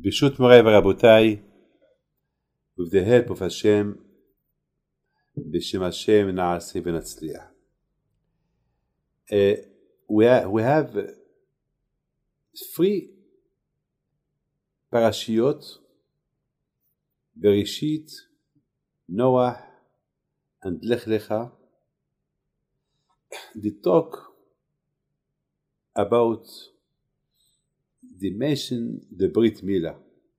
ברשות מוריי ורבותיי, with the help of Hashem, בשם השם נעשה ונצליח. We have three parashiyot, Bereshit, Noah, and Lech Lecha. They talk about they mention the Brit Milah.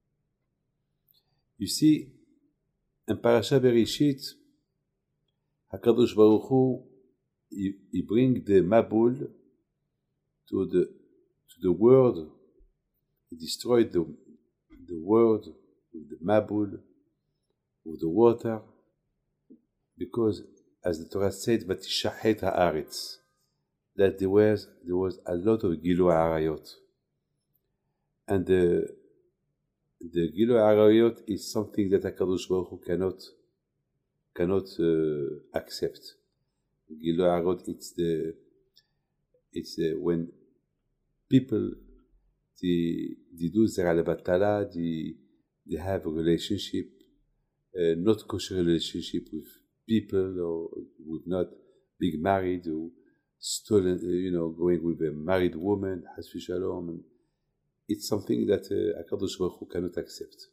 You see, in Parashat Bereshit, HaKadosh Baruch Hu, he bring the Mabul to the world. He destroyed the world with the Mabul, with the water, because, as the Torah said, "Vatishahet haaretz," that there was a lot of Gilui Arayot. And the Gilui Arayot is something that HaKadosh Baruch Hu cannot accept. Gilui Arayot, it's when people they do Zera Lebatala, they have a relationship, not kosher relationship with people, or with not being married, or stolen, going with a married woman, Has v'Shalom, and it's something that HaKadosh Baruch Hu cannot accept.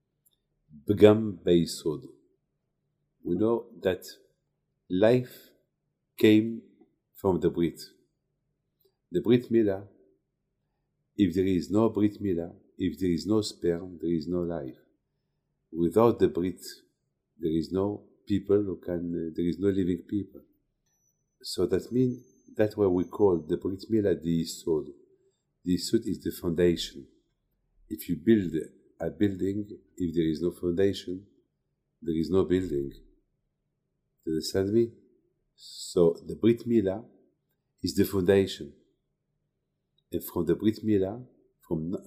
Begam B'Yisod. We know that life came from the Brit. The Brit Milah, if there is no Brit Milah, if there is no sperm, there is no life. Without the Brit, there is no people there is no living people. So that means that's why we call the Brit Milah the Yisod. The Yisod is the foundation. If you build a building, if there is no foundation, there is no building. Do you understand me? So the Brit Milah is the foundation. And from the Brit Milah, from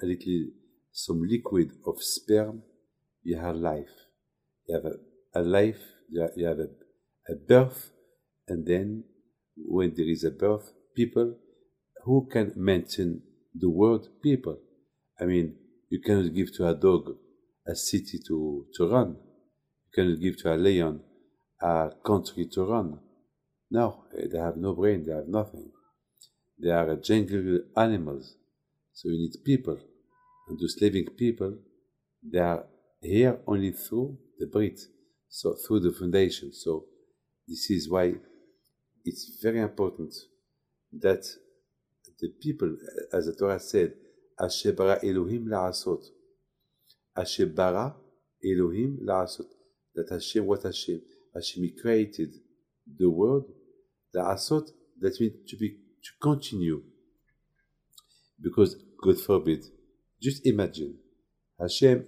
some liquid of sperm, you have life. You have a life, you have a birth, and then when there is a birth, people who can maintain the word people. I mean, you cannot give to a dog a city to run. You cannot give to a lion a country to run. No, they have no brain, they have nothing. They are jungle animals. So you need people. And those living people, they are here only through the Brit, so through the foundation. So this is why it's very important that the people, as the Torah said, Asher bara Elohim la'asot. Asher bara Elohim la'asot. That Hashem, what Hashem? Hashem, He created the world, la'asot, that means to continue. Because, God forbid, just imagine, Hashem,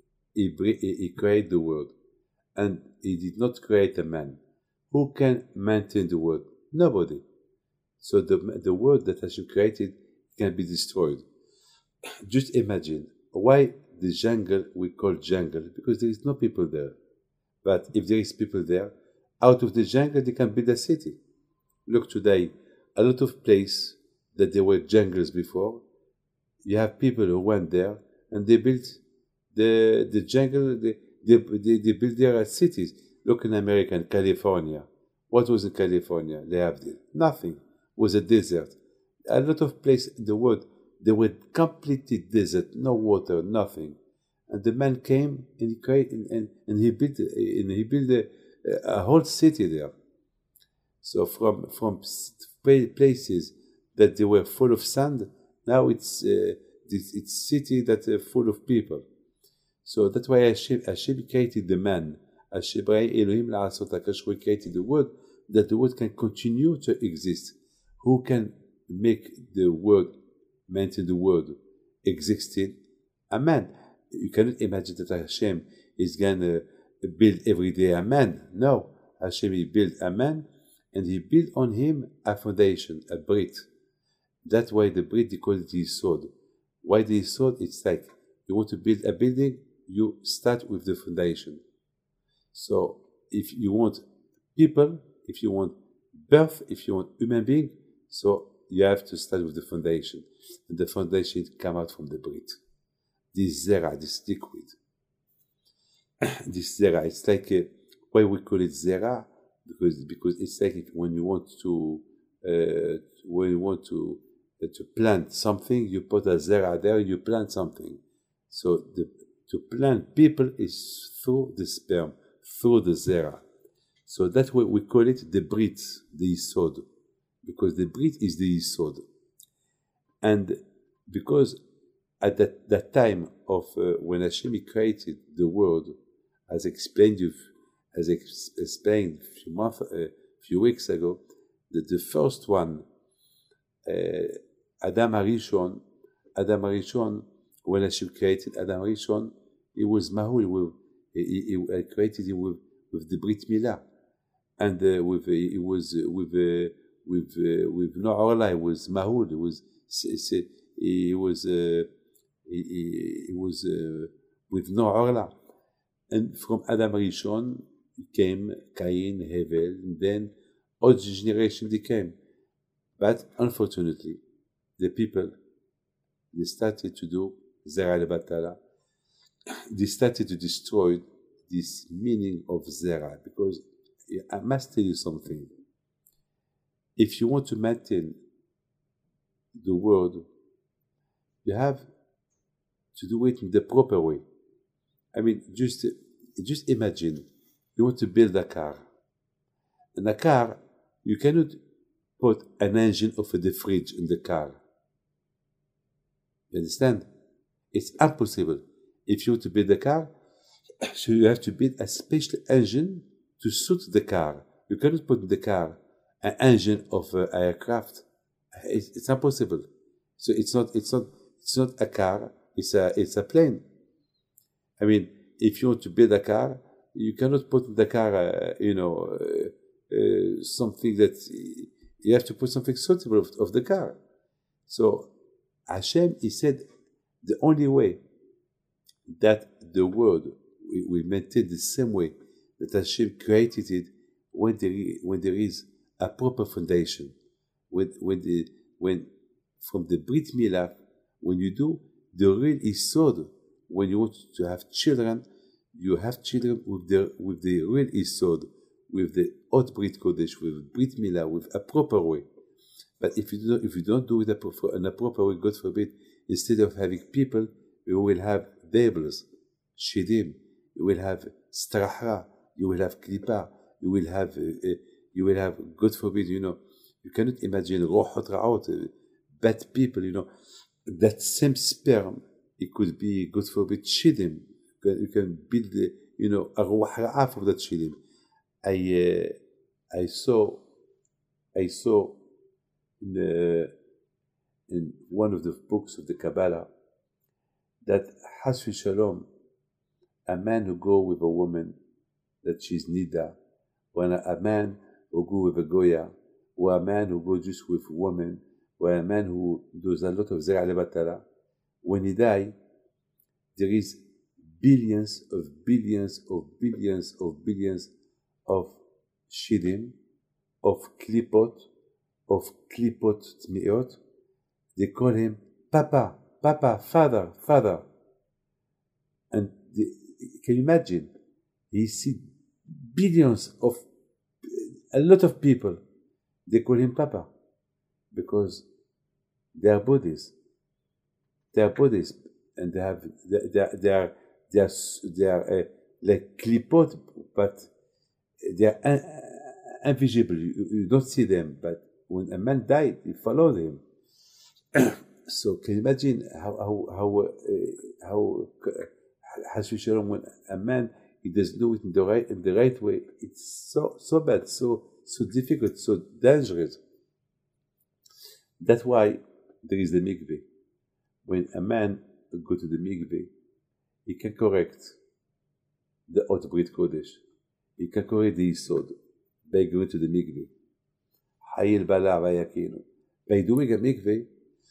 He created the world, and He did not create a man. Who can maintain the world? Nobody. So the world that Hashem created can be destroyed. Just imagine, why the jungle we call jungle? Because there is no people there. But if there is people there, out of the jungle they can build a city. Look today, a lot of places that there were jungles before, you have people who went there and they built the jungle, they built their cities. Look in America and California. What was in California? Lehavdil. Nothing. It was a desert. A lot of places in the world, they were completely desert, no water, nothing. And the man came and he created and he built a whole city there. So from places that they were full of sand, now it's city that are full of people. So that's why Hashem created the man. Hashem Elohim la'asot. HaKadosh created the world, that the world can continue to exist. Who can make the world, maintain the world existing? A man. You cannot imagine that Hashem is going to build every day a man. No. Hashem, He built a man, and He built on him a foundation, a Brit. That's why the Brit, they call it the Yisod. Why the Yisod? It's like, you want to build a building, you start with the foundation. So, if you want people, if you want birth, if you want human being, so you have to start with the foundation. And the foundation come out from the Brit. this zera, this liquid. This zera, it's like why we call it zera, because it's like when you want to plant something, you put a zera there, you plant something. So to plant people is through the sperm, through the zera. So that's why we call it the brit, the yisod, because the brit is the yisod. And because at that time of when Hashem created the world, as explained a few weeks ago, that the first one, Adam Harishon, when Hashem created Adam Harishon, he was mahul. He created him with the Brit Milah, and with no orla. He was mahul. He was with no orla. And from Adam Harishon came Cain, Hevel, and then all the generation they came. But unfortunately, the people, they started to do Zera al-Batala. They started to destroy this meaning of Zera, because I must tell you something. If you want to maintain the world, you have to do it in the proper way. I mean, just imagine you want to build a car. In a car, you cannot put an engine of the fridge in the car. You understand? It's impossible. If you want to build a car, so you have to build a special engine to suit the car. You cannot put in the car an engine of an aircraft. It's impossible. So it's not a car. It's a plane. I mean, if you want to build a car, you cannot put in the car, something that you have to put something suitable of the car. So Hashem, he said, the only way that the world will maintain the same way that Hashem created it, when there is a proper foundation, when from the Brit Milah, when you do the real Yisod, when you want to have children, you have children with the real Yisod, with the Hot Brit Kodesh, with Brit Milah, with a proper way. But if you don't do it in a proper way, God forbid, instead of having people, you will have devils, shidim, you will have strahra, you will have klipa, you will have, God forbid, you cannot imagine rohot ra'ot, bad people, that same sperm, it could be, God forbid, shidim. You can build, a ruach ra'ah from that shidim. I saw in one of the books of the Kabbalah that Has Shalom, a man who go with a woman that she's nida, or a man who go with a goya, or a man who go just with a woman, or a man who does a lot of zera al-batala, when he die, there is billions of shidim, of klipot tmiot. They call him Papa, Father. And can you imagine? He see billions of, a lot of people, they call him Papa, because their bodies, and they are like klipot, but they are invisible. You don't see them, but when a man died, you followed him. So can you imagine how Shalom, when a man, he doesn't do it in the right way, it's so bad, so difficult, so dangerous. That's why there is the mikveh. When a man go to the mikveh, he can correct the Hot Brit Kodesh. He can correct the Yisod by going to the mikveh. Hayil bala vayakinu. By doing a mikveh,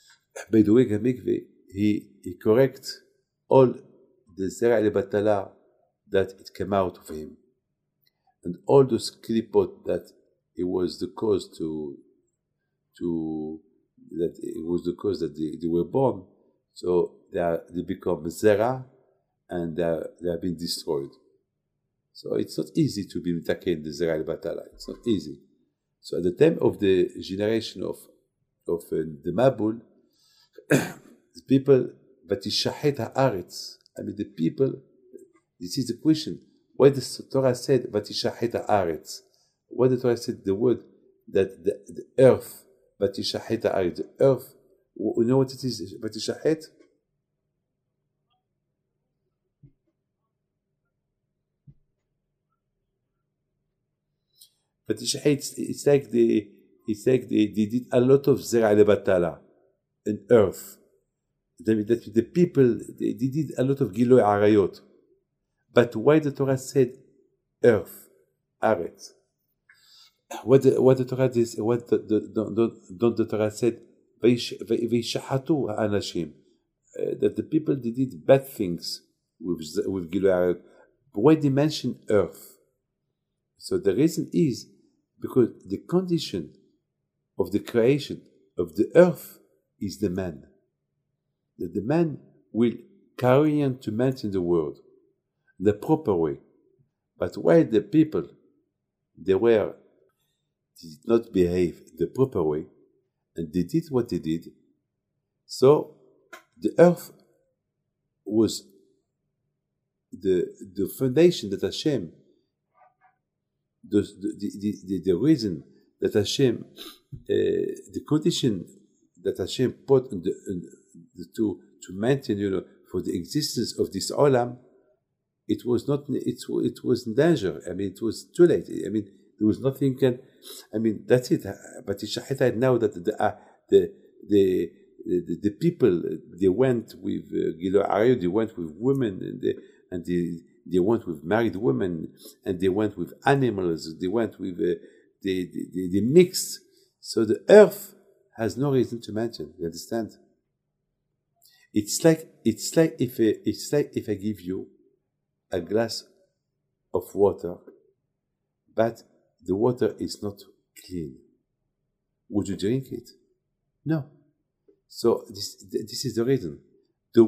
he corrects all the zera al-batala that it came out of him, and all those klipot that it was the cause that they were born. So they become Zera, and they have been destroyed. So it's not easy to be mitaken the Zera al Batala. It's not easy. So at the time of the generation of the Mabul, the people, Vatishachet haaretz. I mean, the people. This is the question. Why the Torah said Vatishachet haaretz? Why the Torah said the word that the earth, Vatishachet haaretz, the earth. You know what it is? Vatishachet. It's like they did a lot of Zera lebatala in earth. That the people they did a lot of Giloi Arayot. But why the Torah said earth, Aretz? What the Torah did? What don't the Torah said? Veishachatu Anashim, that the people they did bad things with Giloi Arayot. But why they mention earth? So the reason is because the condition of the creation of the earth is the man. That the man will carry on to maintain the world the proper way. But while the people did not behave the proper way, and they did what they did, so the earth was the foundation that Hashem. The reason that Hashem, the condition that Hashem put to maintain, for the existence of this olam, it was in danger. I mean, it was too late. I mean, there was nothing that's it. But Shahita now that the people they went with Giloi Arayot, they went with women and they went with married women, and they went with animals. They went with they mixed. So the earth has no reason to mention. You understand? It's like if I give you a glass of water, but the water is not clean. Would you drink it? No. So this is the reason. The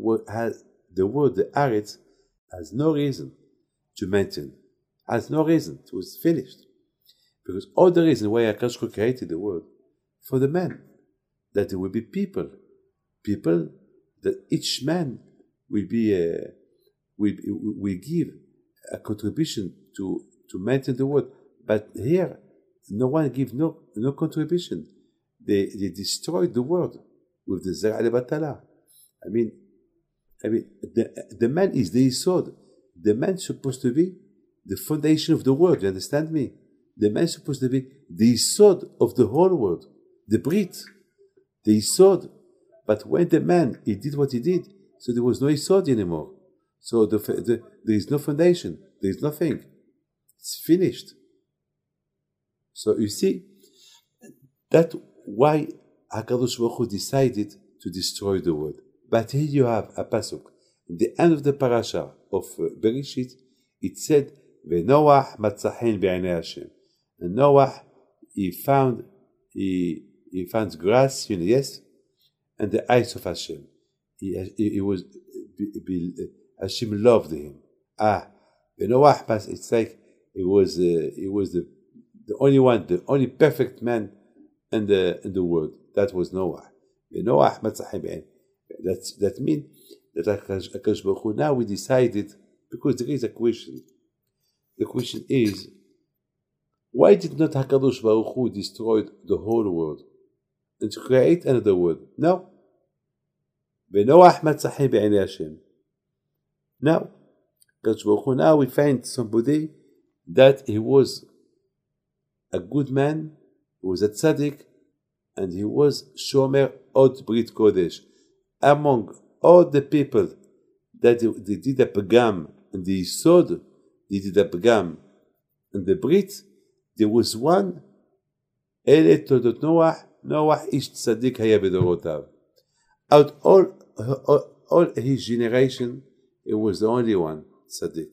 Aretz has no reason to mention. Has no reason. It was finished. Because all the reason why Akash created the world for the man, that there will be people that each man will give a contribution to maintain the world. But here, no one gives no contribution. They destroyed the world with the Zera lebatala. I mean, the man is the Yisod. The man is supposed to be the foundation of the world. You understand me? The man is supposed to be the Yisod of the whole world. The Brit. The Yisod. But when the man, he did what he did, so there was no Yisod anymore. So there is no foundation. There is nothing. It's finished. So you see, that's why HaKadosh Baruch Hu decided to destroy the world. But here you have a pasuk. In the end of the parasha of Bereshit, it said, "V'Noach matzahin be'anei Hashem." And Noah, he found grass, yes, and the eyes of Hashem. Hashem loved him. V'Noach, it's like he was the only one, the only perfect man in the world. That was Noah. V'Noach matzahin be'anei. That means that HaKadosh Baruch Hu now we decided, because there is a question. The question is, why did not HaKadosh Baruch Hu destroy the whole world and to create another world? No. V'Noach matzahin be'anei Hashem. Now, HaKadosh Baruch Hu, now we find somebody that he was a good man, he was a tzaddik, and he was shomer od brit kodesh. Among all the people that they did a pagam and the Yisod, they did a pagam and the Brit, there was one, Ele Todot Noah ish tzaddik haya b'dorotav. Out all his generation, it was the only one tzaddik.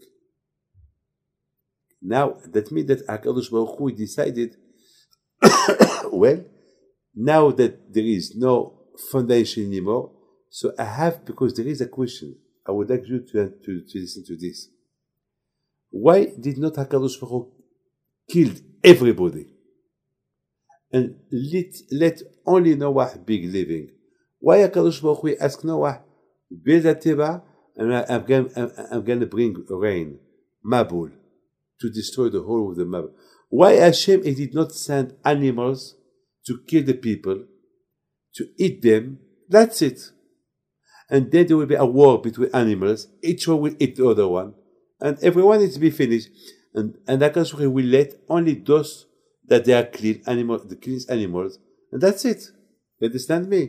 Now, that means that HaKadosh Baruch Hu decided, well, now that there is no foundation anymore, So because there is a question, I would like you to listen to this. Why did not HaKadosh Baruch Hu kill everybody and let only Noah be living? Why HaKadosh Baruch Hu asked Noah, build a teva, and I'm going to bring rain, Mabul, to destroy the whole of the Mabul? Why Hashem did not send animals to kill the people, to eat them? That's it. And then there will be a war between animals. Each one will eat the other one. And everyone is to be finished. And HaKadosh Baruch Hu will let only those that they are clean animals, the cleanest animals. And that's it. You understand me?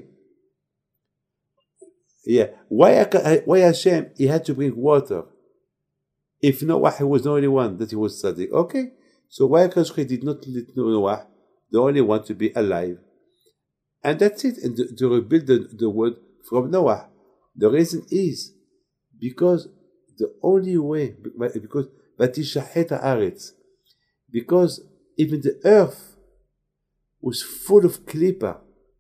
Yeah. Why Hashem, he had to bring water? If Noah was the only one that he was tzaddik. Okay. So why HaKadosh Baruch Hu did not let Noah, the only one, to be alive? And that's it. And to rebuild the world from Noah. The reason is because the only way, because Vatishachet haaretz, because even the earth was full of klipa.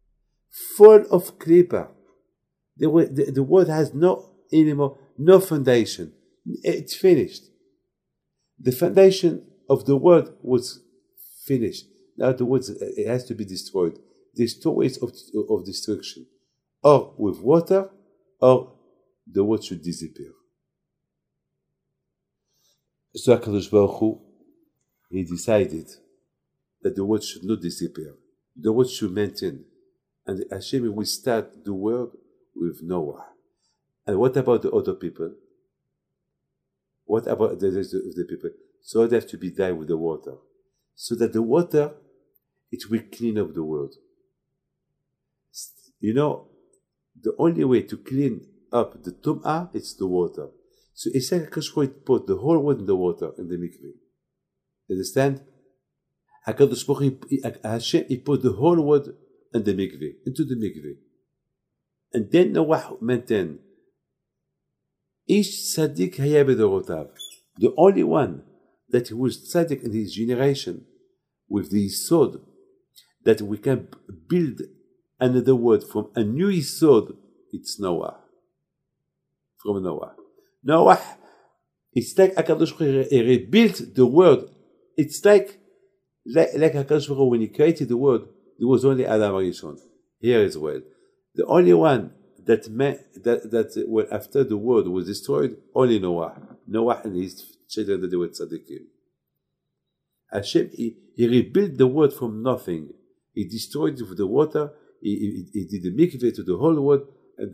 The world has no foundation. It's finished. The foundation of the world was finished. Now the world, it has to be destroyed. There's two ways of destruction, or with water, or the world should disappear. So HaKadosh Baruch Hu, he decided that the world should not disappear. The world should maintain. And Hashem will start the world with Noah. And what about the other people? What about the rest of the people? So they have to be died with the water. So that the water, it will clean up the world. You know, the only way to clean up the tum'ah, it's the water. So it's like HaKadosh Baruch Hu put the whole world in the water, in the mikveh. Understand? HaKadosh Baruch Hu, Hashem, he put the whole world in the mikveh, into the mikveh. And then Noah maintained, Ish tzaddik haya b'dorotav. The only one that was tzaddik in his generation, with the yisod, that we can build another world from a new yisod, it's Noah. From Noah. Noah, it's like HaKadosh Baruch Hu rebuilt the world. It's like HaKadosh Baruch Hu, when he created the world, there was only Adam Rishon. Here as well. The only one that well, after the world was destroyed, only Noah. Noah and his children, that they were tzaddikim. Hashem, he rebuilt the world from nothing. He destroyed it with the water. He did the mikveh to the whole world,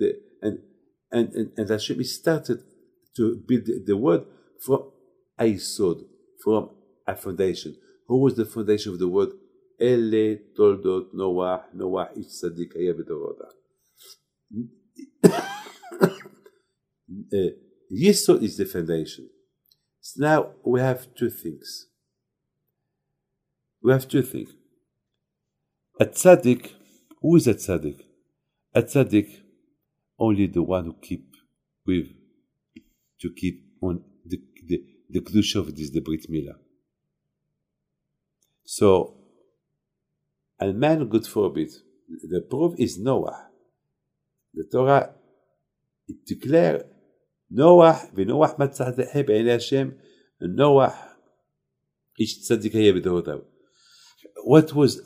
and Hashem started to build the world from a yisod, from a foundation. Who was the foundation of the world? Ele toldot Noah. Noah ish tzaddik haya b'dorotav. Yisod is the foundation. So now we have two things. A tzaddik, who is a tzaddik? A tzaddik, only the one who keep on the kedusha of this, the Brit Milah. So, a man, God forbid, the proof is Noah. The Torah, it declares Noah, v'Noach matzah בעיני Hashem, Noah ish tzaddik haya b'dorotav. What was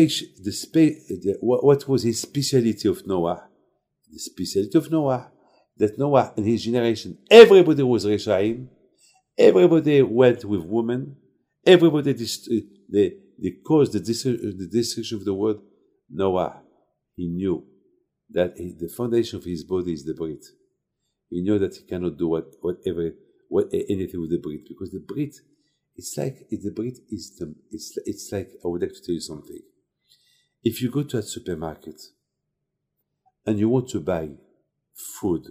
what was his speciality of Noah? The speciality of Noah, that Noah and his generation, everybody was Reshaim, everybody went with women, everybody they caused the destruction of the world. Noah, he knew that the foundation of his body is the Brit. He knew that he cannot do anything with the Brit, because the Brit, it's like I would like to tell you something. If you go to a supermarket and you want to buy food,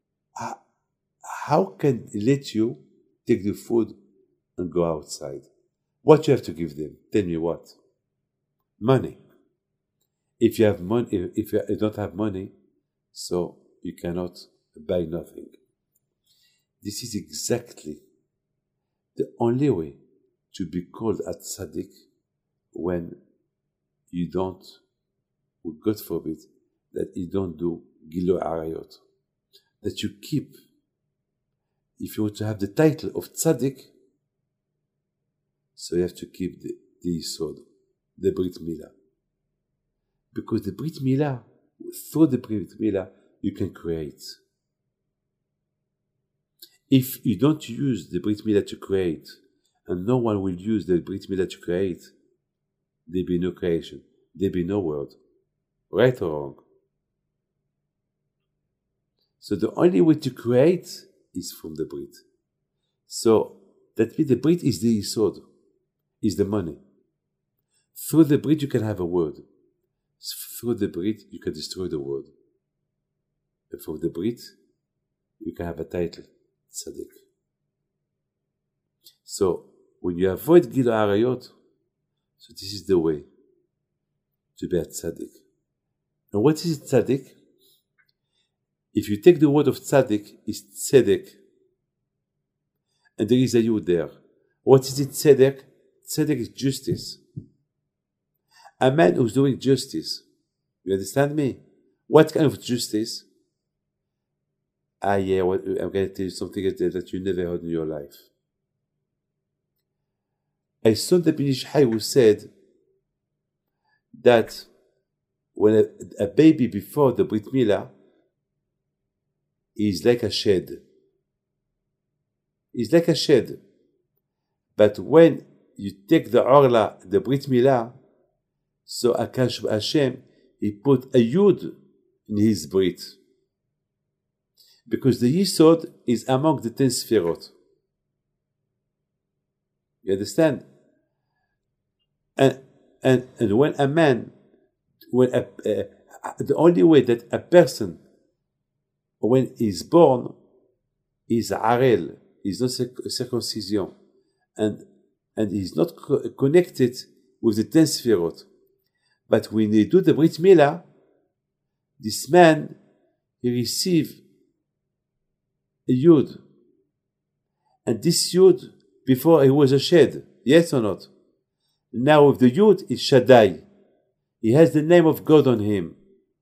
how can they let you take the food and go outside? What you have to give them? Tell me what? Money. If you have money, if you don't have money, so you cannot buy nothing. This is exactly the only way to be called a tzaddik, when you don't, God forbid, that you don't do Gilui Arayot. That you keep. If you want to have the title of Tzaddik, so you have to keep the Yisod, the Brit Milah. Because the Brit Milah, through the Brit Milah, you can create. If you don't use the Brit Milah to create, and no one will use the Brit Milah to create, there'll be no creation, there'll be no world. Right or wrong? So the only way to create is from the Brit. So that means the Brit is the Yisod, is the money. Through the Brit you can have a word. Through the Brit you can destroy the world. And from the Brit you can have a title, Tzaddik. So when you avoid Gilui Arayot, so this is the way to be a Tzaddik. And what is Tzaddik? If you take the word of Tzaddik, it's Tzedek. And there is a Yud there. What is it, Tzedek? Tzedek is justice. A man who's doing justice. You understand me? What kind of justice? I'm going to tell you something that you never heard in your life. A son of Ben Ish Chai who said that when a baby before the Brit Milah is like a shed. It's like a shed. But when you take the Orla, the Brit Milah, so Akash Hashem, he put a Yud in his Brit. Because the Yisod is among the 10 Sefirot. You understand? And when a man, the only way that a person, when he's born, is Arel, is not circumcision, and he's not connected with the 10 Sefirot. But when they do the Brit Milah, this man, he receives a Yud. And this Yud, before he was a shed, yes or not? Now with the Yud is Shaddai. He has the name of God on him.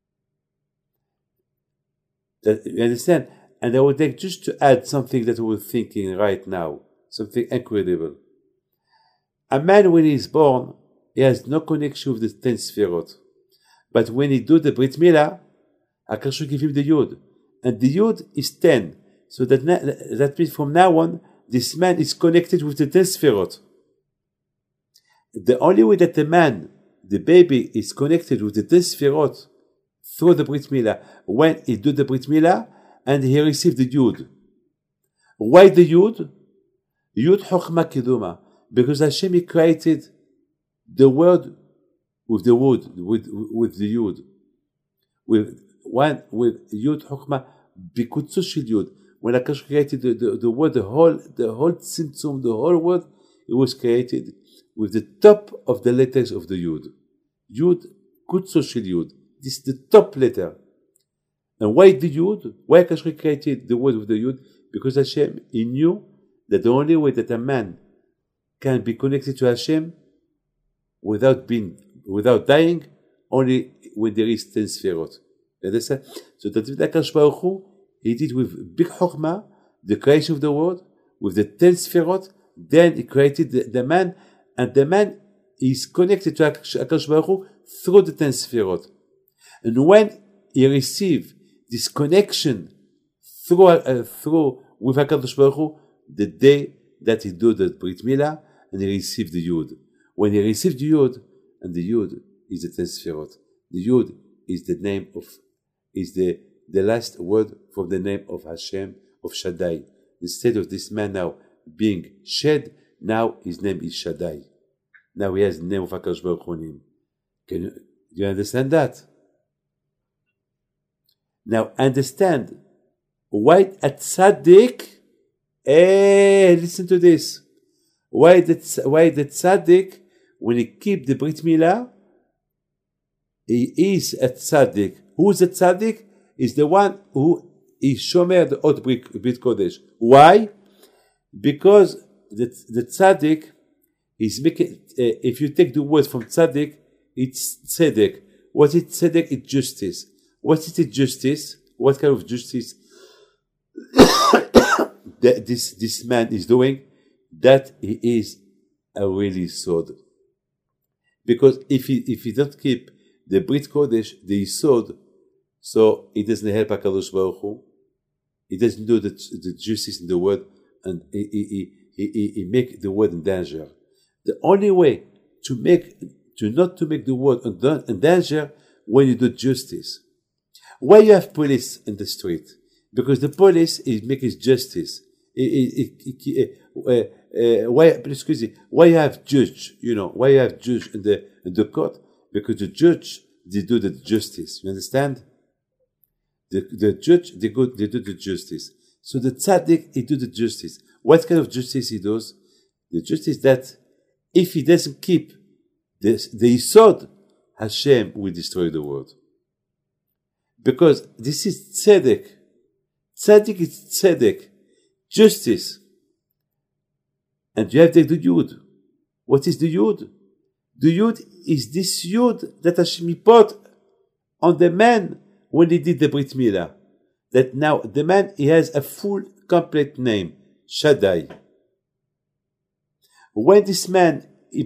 You understand? And I would like just to add something that we're thinking right now, something incredible. A man, when he's born, he has no connection with the 10 Sefirot. But when he do the Brit Milah, HaKadosh will give him the Yud. And the Yud is 10. So that means from now on, this man is connected with the 10 Sefirot. The only way that the man, the baby, is connected with the 10 Sefirot through the Brit Milah, when he do the Brit Milah, and he received the Yud. Why the Yud? Yud Chokhmah Kiduma. Because Hashem, he created the word with the wood, with the Yud. With Yud Chokhmah, Bikutsu Shil Yud. When HaKadosh created the word, the whole Tzimtzum, the whole word, it was created with the top of the letters of the Yud. Yud, Kutsu Shil Yud. This is the top letter. And why the Yud? Why HaKadosh created the word with the Yud? Because Hashem, he knew that the only way that a man can be connected to Hashem without dying, only when there is 10 Sefirot. Understand? So that HaKadosh Baruch Hu, he did with big Chokhmah, the creation of the world, with the 10 Sefirot, then he created the man, and the man is connected to HaKadosh Baruch Hu through the 10 Sefirot. And when he received this connection through with HaKadosh Baruch Hu, the day that he did the Brit Milah, and he received the Yud. When he received the Yud, and the Yud is the 10 Sefirot. The Yud is the name of, is the last word from the name of Hashem, of Shaddai. Instead of this man now being shed, now his name is Shaddai. Now he has the name of HaKadosh Baruch Hu on him. Do you understand that? Now understand why a tzaddik. Listen to this. Why the tzaddik, when he keep the Brit Milah, he is a tzaddik. Who is a tzaddik? Is the one who is shomer the Ot Brit Kodesh. Why? Because the tzaddik is making. If you take the word from tzaddik, it's tzedek. What is tzedek? It's justice. What is the justice? What kind of justice that this man is doing? That he is a really sword. Because if he don't keep the Brit Kodesh, the Yisod, so it doesn't help HaKadosh Baruch Hu. He doesn't do the justice in the world, and he make the world in danger. The only way to not to make the world in danger when you do justice. Why you have police in the street? Because the police is making justice. Why you have judge? Why you have judge in the court? Because the judge they do the justice. You understand? The judge they do the justice. So the tzaddik he do the justice. What kind of justice he does? The justice that if he doesn't keep the Yisod, Hashem will destroy the world. Because this is tzedek. Tzedek is tzedek. Justice. And you have the Yud. What is the Yud? The Yud is this Yud that Hashem put on the man when he did the Brit Milah. That now the man, he has a full, complete name. Shaddai. When this man,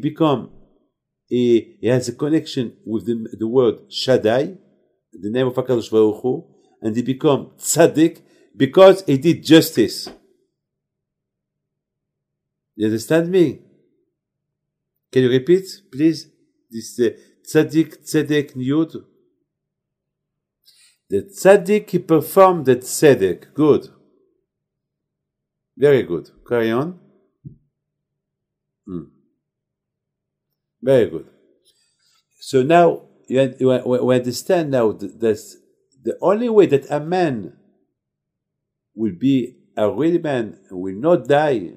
he has a connection with the word Shaddai, the name of HaKadosh Baruch Hu, and he become tzaddik because he did justice. You understand me? Can you repeat, please? This tzaddik, tzedek, yud. The tzaddik, he performed the tzedek. Good. Very good. Carry on. Very good. So now we understand now that the only way that a man will be a real man and will not die,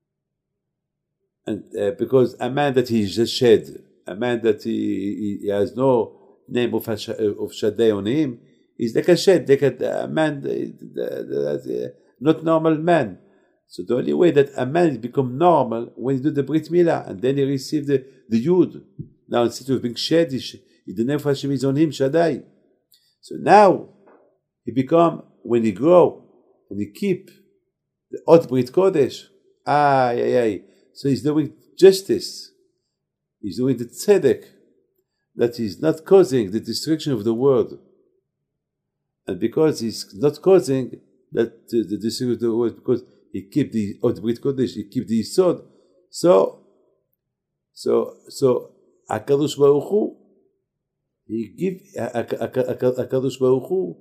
and because a man that he is just shed, a man that he has no name of Shaddai on him, is like a shed, like a man, not normal man. So the only way that a man become normal when he do the Brit Milah, and then he receive the Yud. Now instead of being shed, the name of Hashem is on him, Shaddai. So now he become, when he grow and he keep the Ot Brit Kodesh, so he's doing justice. He's doing the tzedek, that he's not causing the destruction of the world. And because he's not causing that the destruction of the world, because he keep the Ot Brit Kodesh, he keep the Yisod. So HaKadosh Baruch Hu, he give HaKadosh Baruch Hu,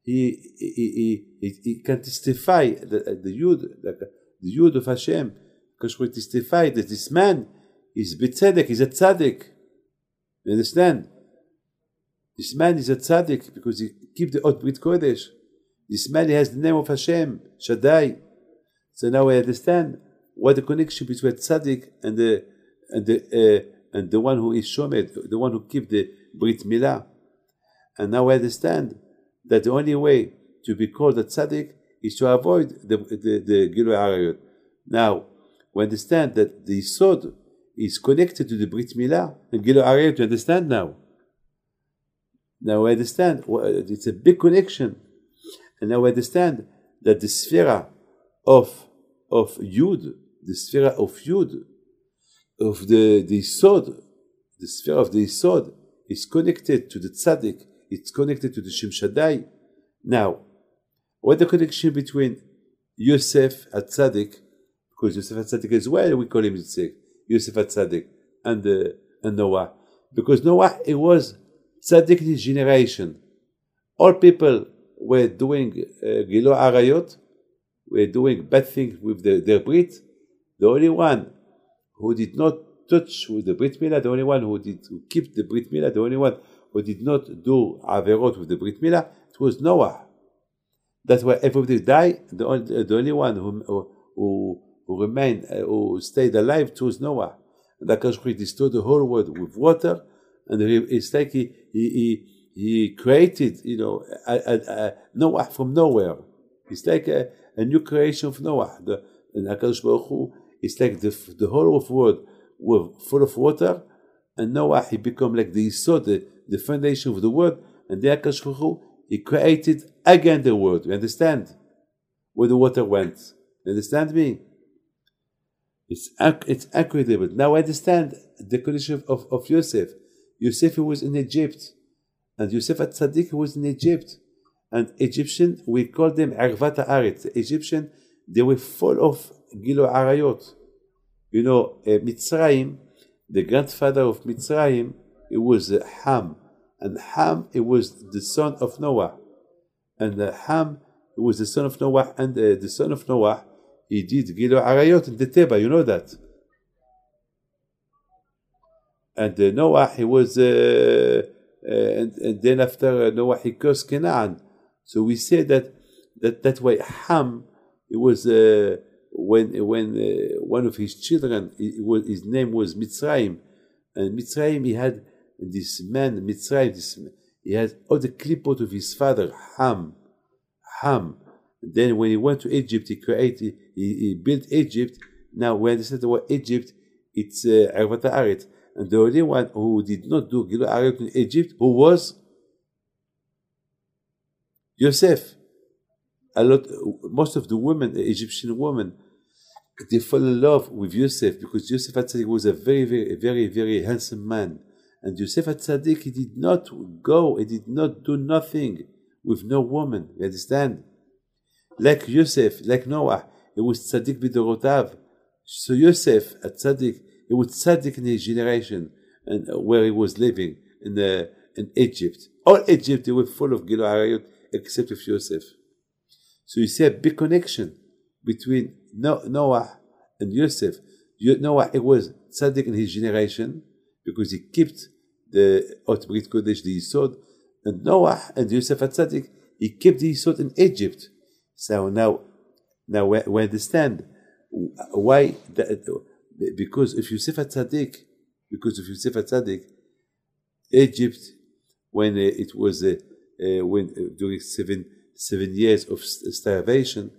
he can testify the Yud of Hashem. HaKadosh Baruch Hu testify that this man is b'tzedek, he's a tzaddik. You understand? This man is a tzaddik because he keep the Ot Brit Kodesh. This man, he has the name of Hashem, Shaddai. So now we understand what the connection between tzaddik and the one who is shomed, the one who keep the Brit Milah. And now we understand that the only way to be called a tzaddik is to avoid the Gilui Arayot. Now we understand that the Yisod is connected to the Brit Milah and Gilui Arayot. You understand now? Now we understand it's a big connection, and now we understand that the sphere of Yud, the sphere of Yud, of the Yisod, the sphere of the Yisod is connected to the Tzaddik, it's connected to the Shem Shaddai. Now, what the connection between Yosef HaTzaddik, because Yosef HaTzaddik as well, we call him Yosef HaTzaddik, and Noah, because Noah, it was Tzaddik in his generation. All people were doing Gilui Arayot, were doing bad things with their Brit. The only one who did not touch with the Brit Milah, the only one who keep the Brit Milah, the only one who did not do Averot with the Brit Milah, it was Noah. That's why everybody died. The only one who remained, who stayed alive, it was Noah. And HaKadosh Baruch Hu destroyed the whole world with water, and it's like he created, Noah from nowhere. It's like a new creation of Noah. And HaKadosh Baruch Hu, it's like the whole of world were full of water, and Noah, he become like the Yisod, the foundation of the world, and the HaKadosh Baruch Hu, He created again the world. You understand? Where the water went. You understand me? It's incredible. Now I understand the condition of Yosef. Yosef, he was in Egypt. And Yosef HaTzadik was in Egypt. And Egyptian, we call them Arvat Haaretz. The Egyptian, they were full of Gilo Arayot. You know, Mitzrayim, the grandfather of Mitzrayim, it was Ham. And Ham, it was the son of Noah. And Ham, it was the son of Noah. And the son of Noah, he did Gilo Arayot in the Teba. You know that. And Noah, he was... and then after Noah, he cursed Canaan. So we say that way Ham, it was when one of his children, his name was Mitzrayim, and Mitzrayim, he had this man Mitzrayim, he had all the clipot of his father Ham. And then when he went to Egypt, he built Egypt. Now we understand the word Egypt, it's Arvat Haaretz. And the only one who did not do Gilo Arayot in Egypt, who was Yosef. Most of the women, the Egyptian women, they fall in love with Yosef because Yosef HaTzadik was a very, very, very, very handsome man. And Yosef HaTzadik, he did not do nothing with no woman. You understand? Like Yosef, like Noah, he was Tzadik b'dorotav. So Yosef HaTzadik, he was tzaddik in his generation, and where he was living in Egypt. All Egypt, they were full of Gilo Arayot, except of Yosef. So you see a big connection between Noah and Yosef. Noah, he was tzaddik in his generation because he kept the Ot Brit Kodesh, the Yisod, and Noah and Yosef HaTzadik, he kept the Yisod in Egypt. So now we understand why because of Yosef HaTzadik, Egypt, when it was during 7 years of starvation,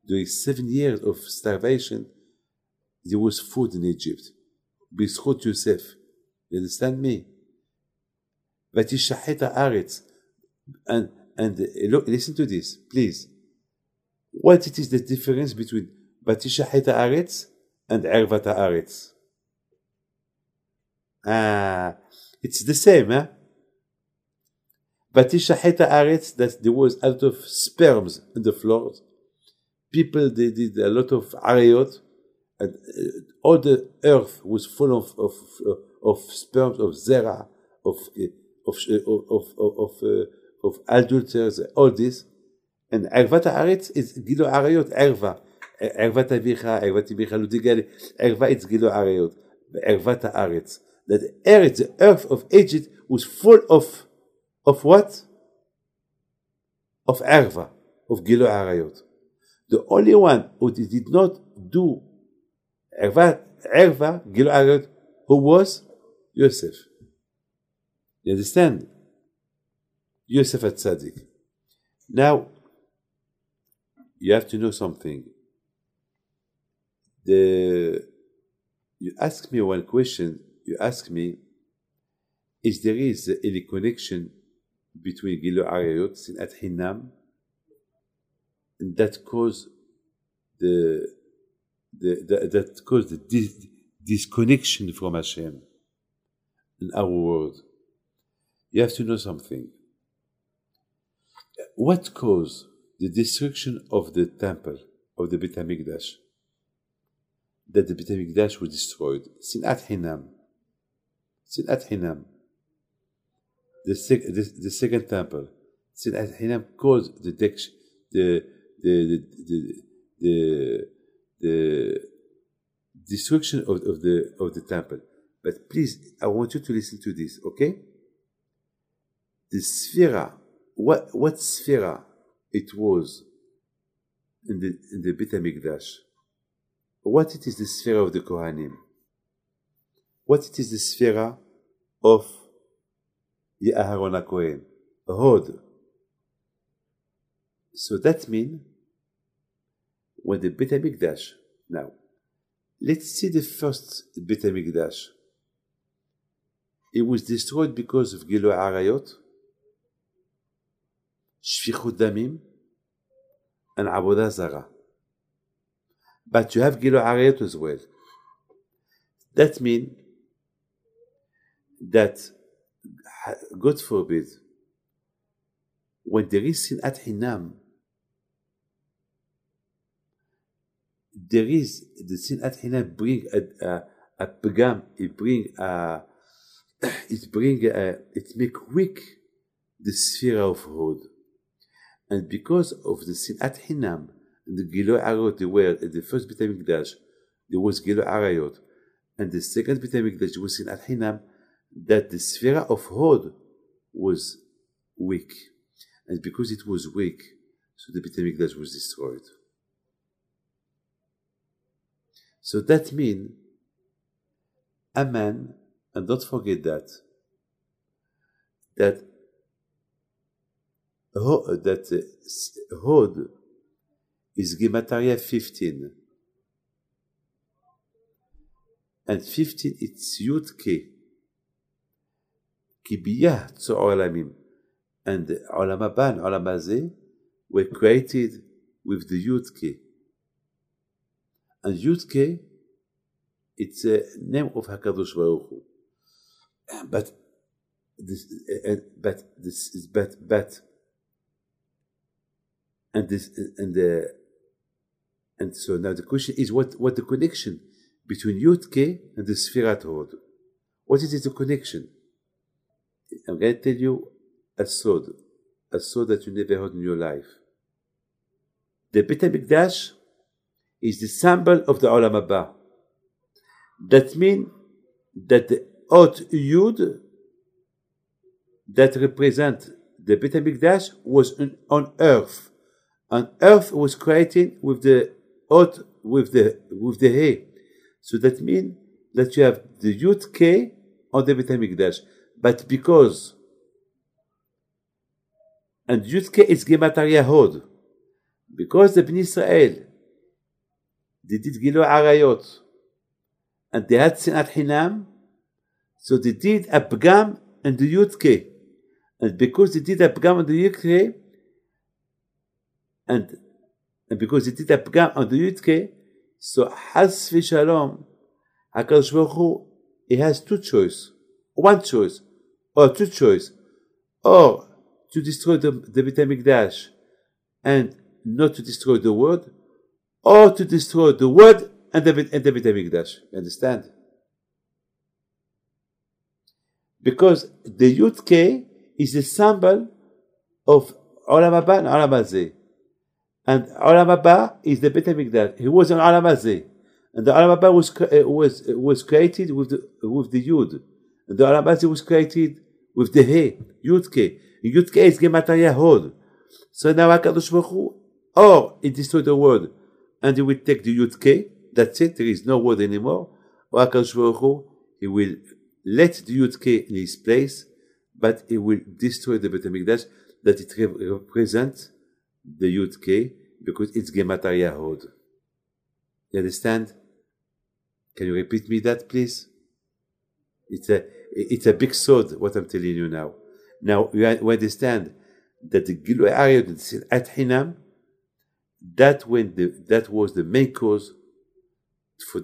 there was food in Egypt. B'zchut Yosef. You understand me? Vatishachet haaretz. And look, listen to this, please. What it is the difference between Vatishachet haaretz and Arvat Haaretz? It's the same, huh? Vatishachet haaretz, that there was a lot of sperms on the floor. People, they did a lot of arayot, and all the earth was full of sperms, of zera, of adulterers, all this. And Arvat Haaretz is Gilo Arayot, Erva. Ervat Avicha, Ervat Ibicha Ludigali. Erva, it's Gilo Arayot. Arvat Haaretz. That the earth of Egypt was full of what? Of Erva, of Gilo Arayot. The only one who did not do Erva, Gilo Arayot, who was? Yosef. You understand? Yosef HaTzadik. Now, you have to know something. You ask me one question. You ask me, is there any connection between Gilo Arayot, Sinat Hinam, and that caused the disconnection from Hashem in our world? You have to know something. What caused the destruction of the temple, of the Beit HaMikdash? That the Beit HaMikdash was destroyed. Sinat Hinam. The second temple. Sinat Hinam caused the destruction of the temple. But please, I want you to listen to this, okay? The Sphira, what Sphira it was in the Beit HaMikdash? What it is the Sphira of the Kohanim? What it is the Sphira of Aharon HaKohen? A Hod. So that means when the Beit HaMikdash, now, let's see the first Beit HaMikdash. It was destroyed because of Gilo Arayot. Shfichut Damim, and Avodah Zarah. But you have Gilui Arayot as well. That means that, God forbid, when there is Sinat Hinam, there is the Sinat Hinam bring a pagam, it make weak the sphere of Hod. And because of the Sinat Hinam and the Gilui Arayot, there were at the first Beit HaMikdash, there was Gilui Arayot, and the second Beit HaMikdash there was Sinat Hinam, that the sphere of Hod was weak. And because it was weak, so the Beit HaMikdash was destroyed. So that means a man, and don't forget that Hod is Gemataria 15. And 15 it's Yud Ke. Ki biyah tzor olamim. And Olam Haba and Olam Hazeh were created with the Yud Ke. And Yud Ke, it's a name of HaKadosh Baruch Hu. And so now the question is what the connection between Yud Ke and the Sfirat Hod? What is the connection? I'm going to tell you a sod that you never heard in your life. The Beit HaMikdash is the symbol of the Olam Haba. That means that the Ot Yud that represent the Beit HaMikdash was on earth. And earth was created with the Ot, with the He. So that means that you have the Yud Ke on the Beit HaMikdash. But because, and Yud Ke is Gemataria Hod, because the Bnei Israel, they did Gilui Arayot, and they had Sinat Hinam, so they did a Pgam and the Yud Ke. And because they did a Pgam and the Yud Ke, and because they did a Pgam on the Yud Ke, so Has v'Shalom, HaKadosh Baruch Hu, he has one choice, or two choices, or to destroy the Beit HaMikdash and not to destroy the world, or to destroy the world and the Beit HaMikdash. You understand? Because the Yud Ke is a symbol of Olam Haba and Olam Hazeh. And Olam Haba is the Beit HaMikdash. He was in Olam Hazeh. And the Olam Haba was created with the Yud. And the Olam Hazeh was created with the He, Yud Ke. Yud Ke is Gemataria Hod. So now HaKadosh Baruch Hu, or he destroyed the world, and he will take the Yud Ke, that's it, there is no word anymore, or HaKadosh Baruch Hu, he will let the Yud Ke in his place, but he will destroy the Beit HaMikdash, that it represents the Yud Ke, because it's Gemataria Hod. You understand? Can you repeat me that, please? It's a big sword, what I'm telling you now. Now, we understand that the Gilui Arayot at Hinam, that was the main cause that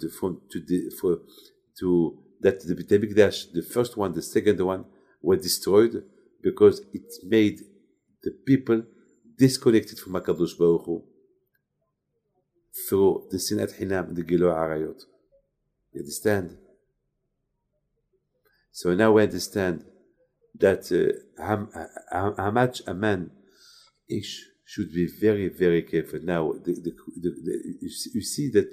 the Beit HaMikdash, the first one, the second one, were destroyed because it made the people disconnected from HaKadosh Baruch Hu through the Sinat Hinam and the Gilui Arayot. You understand? So now we understand that how much a man should be very, very careful. Now, you see that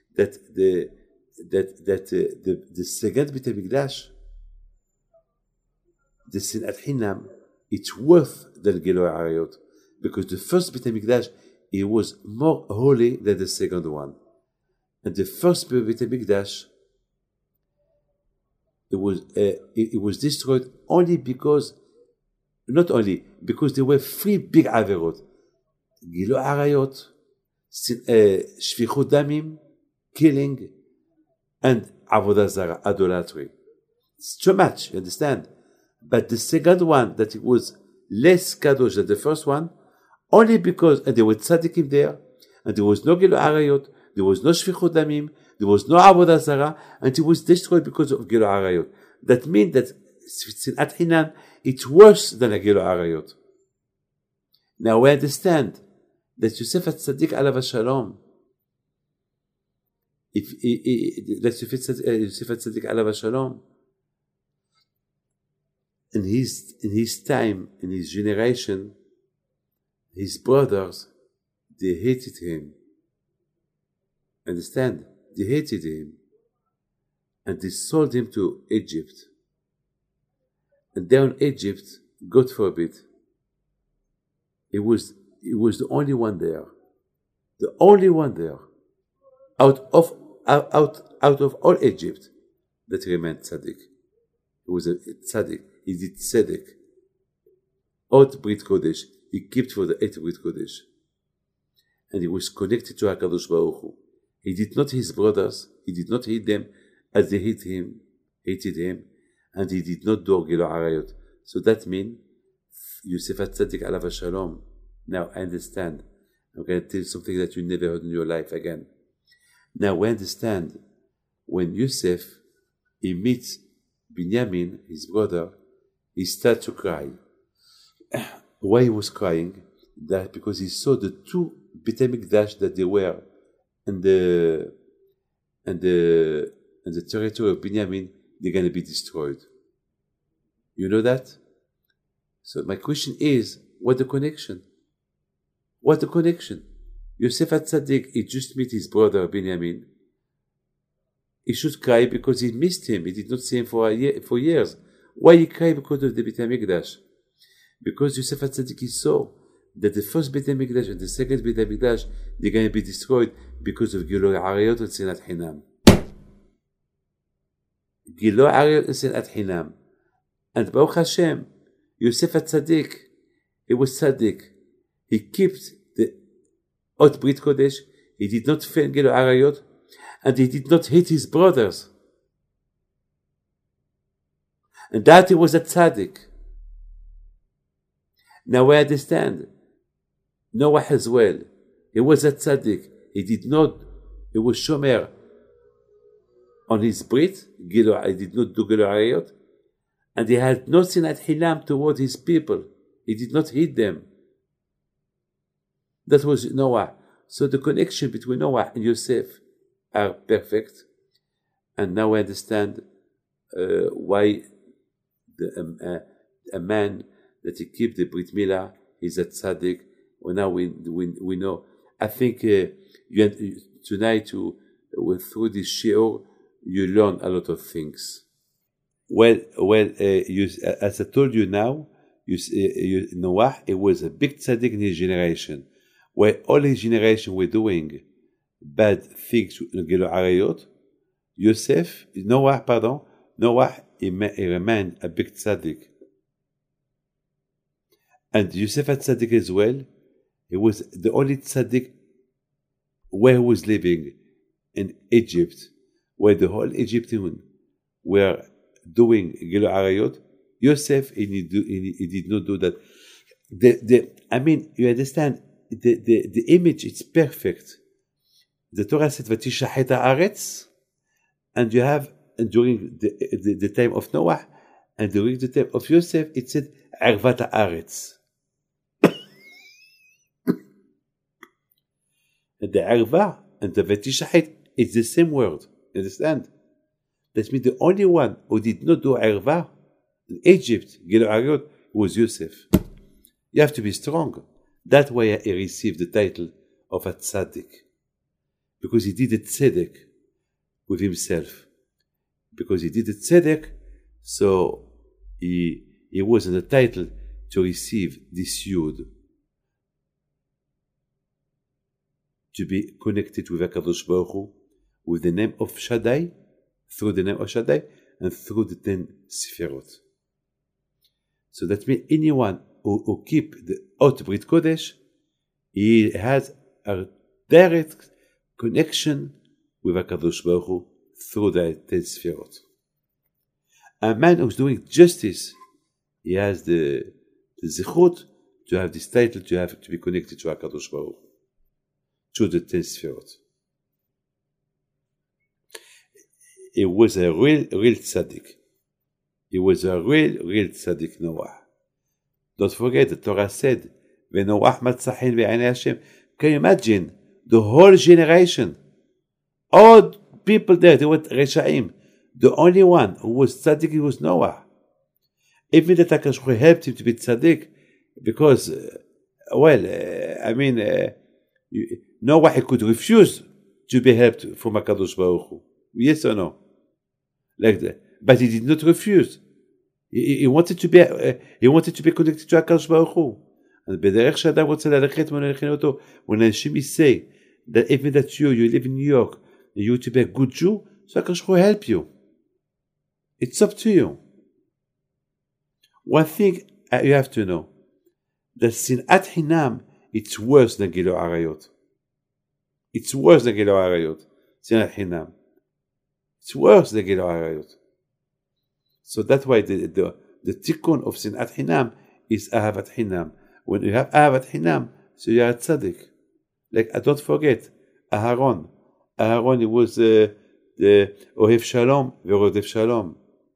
the second Beit HaMikdash, the Sinat Hinam, it's worth than Gilui Arayot, because the first Beit HaMikdash, it was more holy than the second one. And the first Beit HaMikdash, it was destroyed not only because there were three big averot: Gilui Arayot, Shfichut Damim, killing, and Avodah Zarah, idolatry. It's too much, you understand? But the second one, that it was less kadosh than the first one, Only because, and there were tzaddikim there, and there was no Gilui Arayot, there was no Shfichut Damim, there was no Avodah Zarah, and it was destroyed because of Gilui Arayot. That means that Sinat Hinam, it's worse than a Gilui Arayot. Now we understand that Yosef HaTzadik alav Shalom, that Yosef HaTzadik alav Shalom, in his time, in his generation, his brothers, they hated him. Understand? They hated him. And they sold him to Egypt. And there in Egypt, God forbid, he was the only one there. The only one there. Out of all Egypt that remained tzaddik. He was a tzaddik. He did tzedek. Ot Brit Kodesh. He kept for the 8th Brit Kodesh. And he was connected to HaKadosh Baruch Hu. He did not hate his brothers. He did not hate them as they hated him. And he did not do Gilui Arayot. So that means Yosef HaTzadik alav Shalom. Now I understand. I'm going to tell you something that you never heard in your life again. Now we understand when Yosef, he meets Binyamin, his brother, he started to cry. Why he was crying? That because he saw the two Beit HaMikdash that they were in the territory of Binyamin, they're going to be destroyed. You know that? So my question is, what the connection? What the connection? Yosef HaTzadik, he just met his brother Binyamin. He should cry because he missed him. He did not see him for years. Why he cried? Because of the Beit HaMikdash. Because Yosef HaTzadik saw that the first Beit HaMikdash and the second Beit HaMikdash, they're going to be destroyed because of Gilui Arayot and Sinat Hinam. Gilui Arayot and Sinat Hinam. And Baruch Hashem, Yosef HaTzadik, he was tzaddik. He kept the Ot Brit Kodesh. He did not fail Gilui Arayot, and he did not hate his brothers. And that he was a tzaddik. Now we understand. Noah as well. He was a tzaddik. He was shomer on his Brit. He did not do Gilui Arayot. And he had no Sinat Hinam toward his people. He did not hate them. That was Noah. So the connection between Noah and Yosef are perfect. And now we understand why a man that he keep the Brit Milah is a tzaddik. Well, now we know. I think tonight through this shiur you learn a lot of things. Well, as I told you now, Noah, it was a big tzaddik in his generation, where all his generation were doing bad things in Gilui Arayot. Noah, he remained a big tzaddik. And Yosef HaTzadik as well, he was the only tzaddik where he was living in Egypt, where the whole Egyptians were doing Gilui Arayot. Yosef, he did not do that. You understand, the image, it's perfect. The Torah said, Vatishachet haaretz, and you have, during the time of Noah, and during the time of Yosef, it said, Arvat haaretz. And the Arva and the Vatishachet, it's the same word. You understand? That means the only one who did not do Arva in Egypt, Gilui Arayot, was Yosef. You have to be strong. That's why he received the title of a tzaddik. Because he did a tzedek with himself. Because he did a tzedek, so he was in the title to receive this yud. To be connected with HaKadosh Baruch Hu, with the name of Shaddai, through the name of Shaddai, and through the 10 Sefirot. So that means anyone who keep the Ot Brit Kodesh, he has a direct connection with HaKadosh Baruch Hu through the 10 Sefirot. A man who's doing justice, he has the zichut to have this title, to have to be connected to HaKadosh Baruch Hu, to the 10 Sefirot. He was a real tzaddik. He was a real tzaddik, Noah. Don't forget, the Torah said, "V'Noach matzahin ve'anei Hashem." Can you imagine the whole generation? All people there, they were Reshaim. The only one who was tzaddik was Noah. Even that HaKadosh Baruch Hu helped him to be tzaddik, because, Noah he could refuse to be helped from HaKadosh Baruch Hu. Yes or no? Like that. But he did not refuse. He wanted to be connected to HaKadosh Baruch Hu. And בדרך שאדם רוצה ללכת מלכים אותו, when Hashem say that even that you live in New York, you want to be a good Jew, so HaKadosh Baruch Hu help you. It's up to you. One thing you have to know, that Sinat Hinam, it's worse than Gilui Arayot. It's worse than Gilui Arayot. Sinat Hinam. It's worse than Gilui Arayot. So that's why the tikkun of Sinat Hinam is Ahavat Hinam. When you have Ahavat Hinam, so you are a tzaddik. Like, don't forget, Aharon, he was the Ohev Shalom, Ve'rodef Shalom.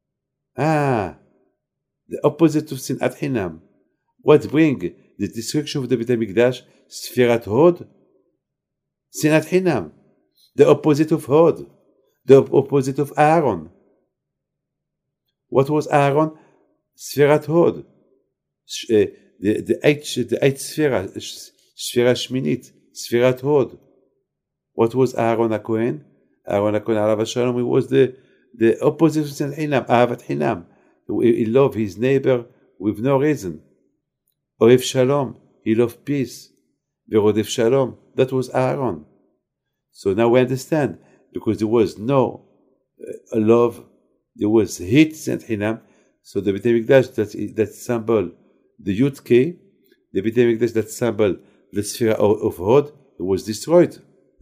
The opposite of Sinat Hinam. What bring the destruction of the Beit HaMikdash? Sfirat Hod? Sinat Hinam. The opposite of Hod. The opposite of Aaron. What was Aaron? Sfirat Hod. The eight Sfira, Sfira Shminit, Sfirat Hod. What was Aaron HaKohen? Aaron HaKohen, Alav Shalom, he was the opposite of Sinat Hinam, Ahavat Hinam. He loved his neighbor with no reason. Ohev Shalom, he loved peace. Ve'rodef Shalom, that was Aaron. So now we understand, because there was no love, there was hate, Sinat Hinam. So the Beit HaMikdash, that symbol, the Yud K, the Beit HaMikdash, that symbol, the Sfira of Hod, it was destroyed.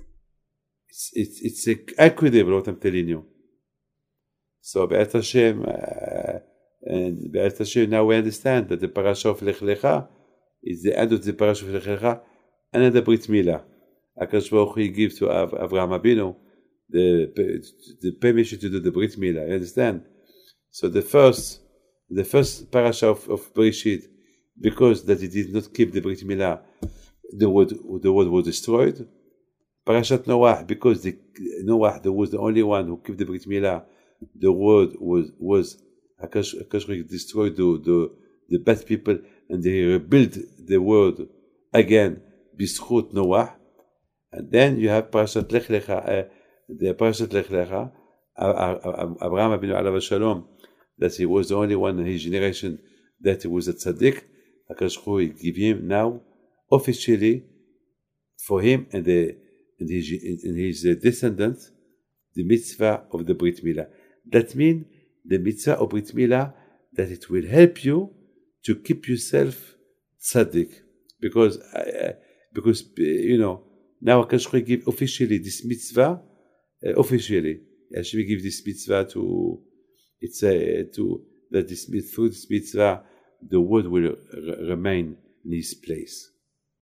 It's incredible what I'm telling you. So Be'ez Hashem, and Be'ez Hashem, now we understand that the parasha of Lech Lecha is the end of the parasha of Lech Lecha, and the Brit Milah. HaKadosh Baruch Hu gives to Avraham Avinu the permission to do the Brit Milah. You understand? So the first parasha of Bereshit, because that he did not keep the Brit Milah, the world was destroyed. Parashat Noah, because Noah was the only one who kept the Brit Milah, the world was HaKadosh destroyed the bad people, and they rebuilt the world again, B'zchut Noah. And then you have Parashat Lech Lecha, Abraham Avinu Alav Shalom, that he was the only one in his generation that he was a tzaddik. HaKadosh Baruch Hu give him now officially for him and his descendants the mitzvah of the Brit Milah. That means the mitzvah of Brit Milah, that it will help you to keep yourself tzaddik, because now HaKadosh Baruch Hu give officially this mitzvah. Officially, Hashem give this mitzvah through this mitzvah, the world will remain in His place.